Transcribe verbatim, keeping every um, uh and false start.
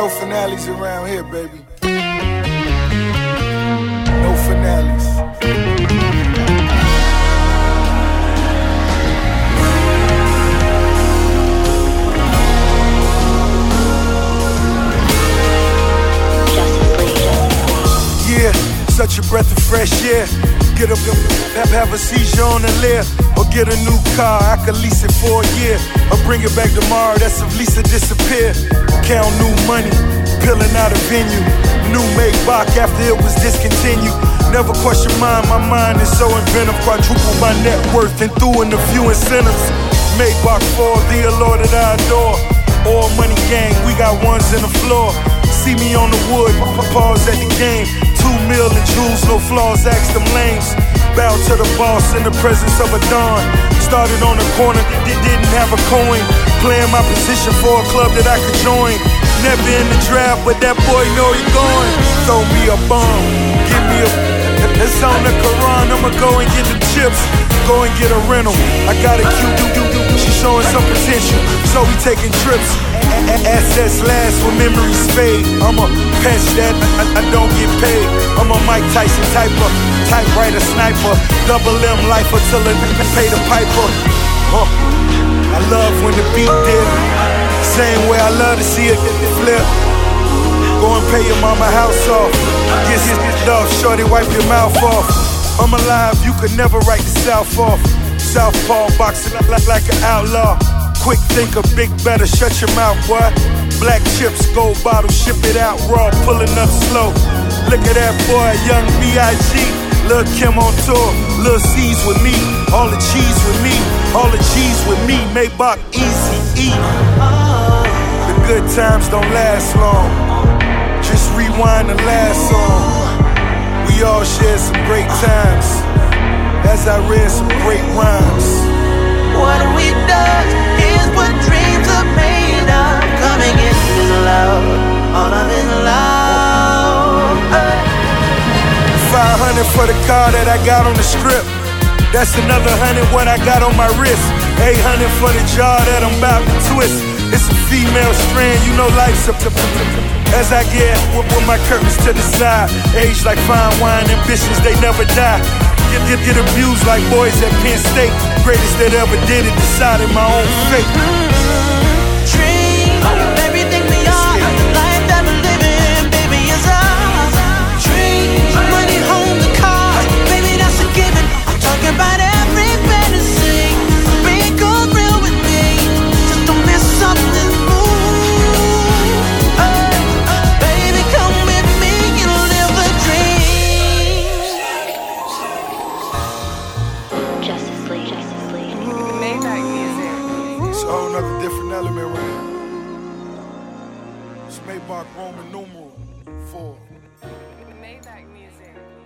No finales around here, baby. No finales. Yeah, such a breath of fresh air. Get up and have, have a seizure on the lair. Or get a new car, I could lease it for a year. Or bring it back tomorrow, that's if Lisa disappear. Count new money, peeling out a venue. New Maybach after it was discontinued. Never question mine, my mind is so inventive. Quadruple my net worth and threw in a few incentives. Maybach for the allure that I adore. All money gang, we got ones in the floor. See me on the wood, pause at the game. Two million jewels, no flaws, ask them lames. Bow to the boss in the presence of a dawn. Started on the corner, didn't have a coin. Playing my position for a club that I could join. Never in the draft, but that boy know he going. Throw me a bomb, give me a... It's on the Quran, I'ma go and get the chips. Go and get a rental, I got a cute do-do-do. She showing some potential, so we taking trips. Assets last when memories fade. I'ma patch that, I, I don't get paid. I'm a Mike Tyson typer, typewriter sniper. Double M lifer till I pay the piper. Huh. I love when the beat dip. Same way I love to see it flip. Go and pay your mama house off. Get his off, shorty, wipe your mouth off. I'm alive, you could never write the South off. Southpaw boxing up like, like an outlaw. Quick thinker, big better, shut your mouth, boy. Black chips, gold bottle, ship it out raw, pulling up slow. Look at that boy, young B I G Lil' Kim on tour, Lil' C's with me. All the cheese with me, all the G's with me. Maybach, easy, E. The good times don't last long. Just rewind the last song. We all shared some great times as I read some great rhymes. What we done is what dreams are made of. Coming in is loud, all of it loud. Five hundred for the car that I got on the strip. That's another hundred what I got on my wrist. Eight hundred for the jaw that I'm about to twist. It's a female strand, you know life's up. As I get with, with my curtains to the side. Age like fine wine, ambitions they never die. Get, get, get abused like boys at Penn State. Greatest that ever did it, decided my own fate. Dream, everything we are, the life that we're living, baby, is ours. Dream, money, home, the cars, baby, that's a given. I'm talking about every fantasy. Be good, real with me, just don't mess up this move. Uh, baby, come with me and live a dream. Justice League. Justice League. Maybach music. It's a whole nother different element right here. It's Maybach Roman numeral four. Maybach music.